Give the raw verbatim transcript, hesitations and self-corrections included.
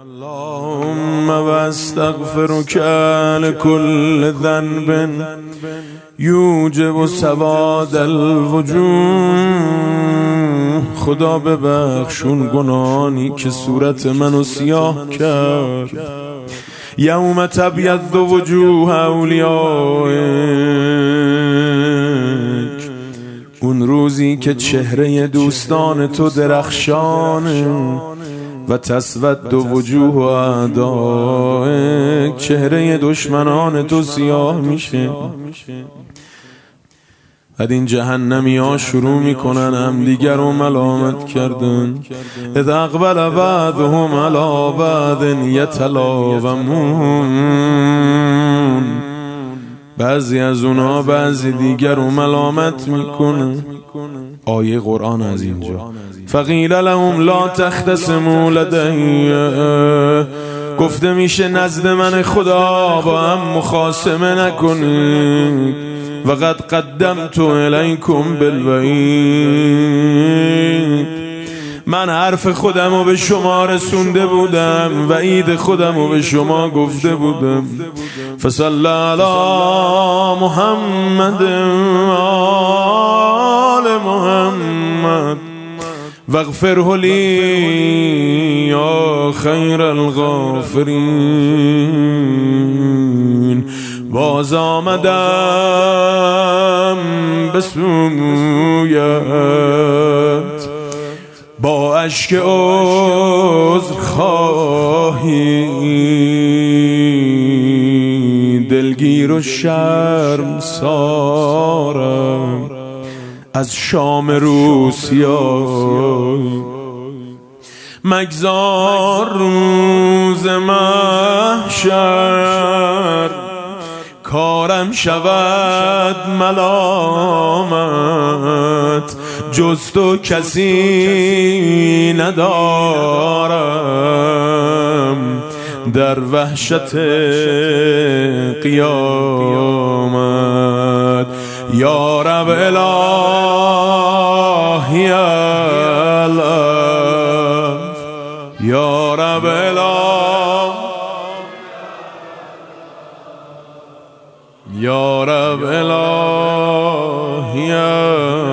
اللهم واستغفرك لكل ذنب یوجب سواد الوجوه. خدا ببخشون گناهانی که صورت منو سیاه کرد. یوم تبیض وجوه اولیائک، اون روزی که چهره دوستان تو درخشانه. و تسود وجوه اعدائک، چهره دشمنان تو سیاه میشه. بعد این جهنمی ها شروع میکنن هم دیگر رو ملامت کردن. اذا اقبل بعضهم علی بعض یتلاومون، بعضی از اونها بعضی دیگر رو ملامت میکنن. آیه قرآن از اینجا فقیل لهم لا تختصموا لدی، گفته میشه نزد من خدا با هم مخاصمه نکنید. و قد قدمت الیکم بالوعید، من حرف خودمو به شما رسونده بودم، وعید خودمو به شما گفته بودم. فصلی علی محمد آل محمد واغفره لی یا خیر الغافرین. باز آمدم به سویت با اشک عذرخواهی، دلگیر و شرمسارم از شام روسیای. مگذار روز محشر کارم شود ملامت، جز تو کسی ندارم در وحشت قیامت. یا رب الهی الف، یا رب الهی، یا رب الهی